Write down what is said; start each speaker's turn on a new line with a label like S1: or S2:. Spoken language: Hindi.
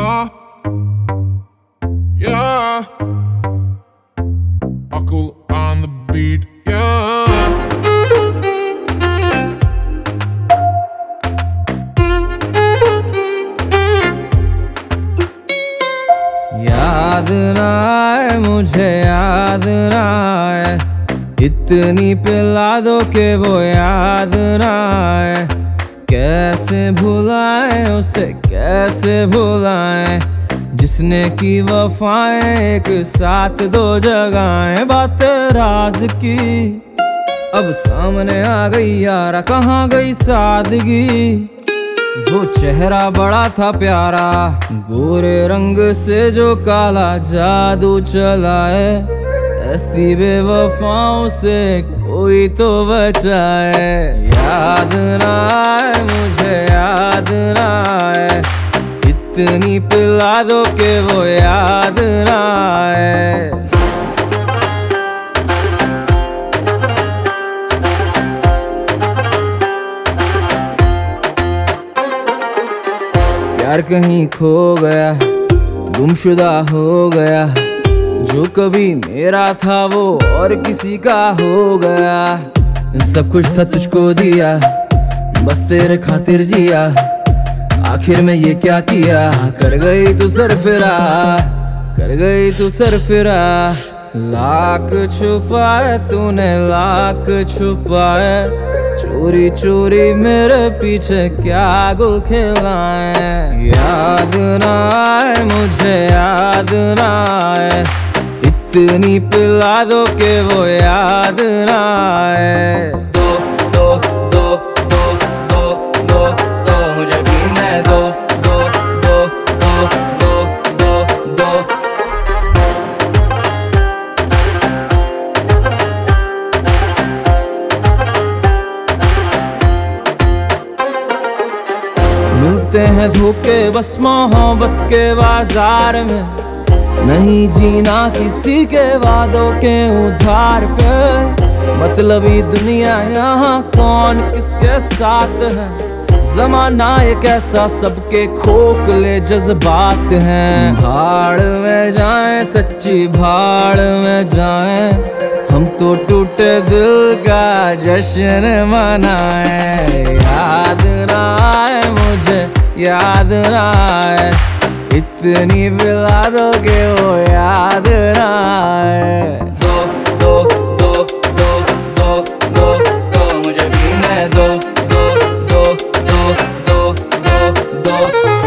S1: yeah, yeah. Uncle on the beat, yeah.
S2: याद ना आए मुझे, याद ना आए, इतनी पिला दो कि वो याद ना आए। कैसे भुलाए उसे, कैसे भुलाए, जिसने की वफाएं एक साथ दो जगहें। बात राज की अब सामने आ गई यारा, कहाँ गई सादगी। वो चेहरा बड़ा था प्यारा, गोरे रंग से जो काला जादू चलाए। ऐसी बेवफाओं से कोई तो बचाए। याद ना आए मुझे, याद ना आए, इतनी पिला दो कि वो याद ना आए। प्यार कहीं खो गया, गुमशुदा हो गया, जो कभी मेरा था वो और किसी का हो गया। सब कुछ था तुझको दिया, बस तेरे खातिर जिया, आखिर में ये क्या किया। कर गई तू सरफिरा, कर गई तू सरफिरा। लाख छुपाए तूने, लाख छुपाए, चोरी चोरी मेरे पीछे क्या गुल खिलाए। याद ना आए मुझे, याद ना आए, इतनी पिला दो कि वो याद ना आए। दो दो दो दो दो दो दो मुझे पीने दो, दो दो दो दो दो दो। मिलते हैं धोखे बस मोहब्बत के बाजार में, नहीं जीना किसी के वादों के उधार पे। मतलबी दुनिया यहाँ कौन किसके साथ है, जमाना एक ऐसा सबके खोखले जज्बात हैं। भाड़ में जाएं सच्ची भाड़ में जाएं, हम तो टूटे दिल का जश्न मनाएं। याद ना आए मुझे, याद ना आए, इतनी पिला दो कि वो याद ना आए। दो दो दो दो दो दो दो मुझे पीने दो, दो दो दो दो दो दो।